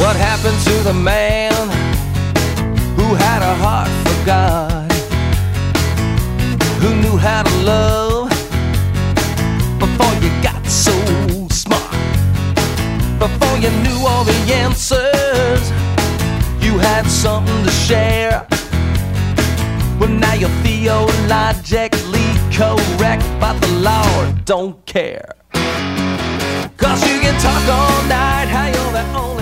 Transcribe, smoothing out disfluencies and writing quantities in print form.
What happened to the man who had a heart for God, who knew how to love before you got so smart, before you knew all the answers, you had something to share? Well, now you're theologically correct, but the Lord don't care. 'Cause you can talk all night how you're the only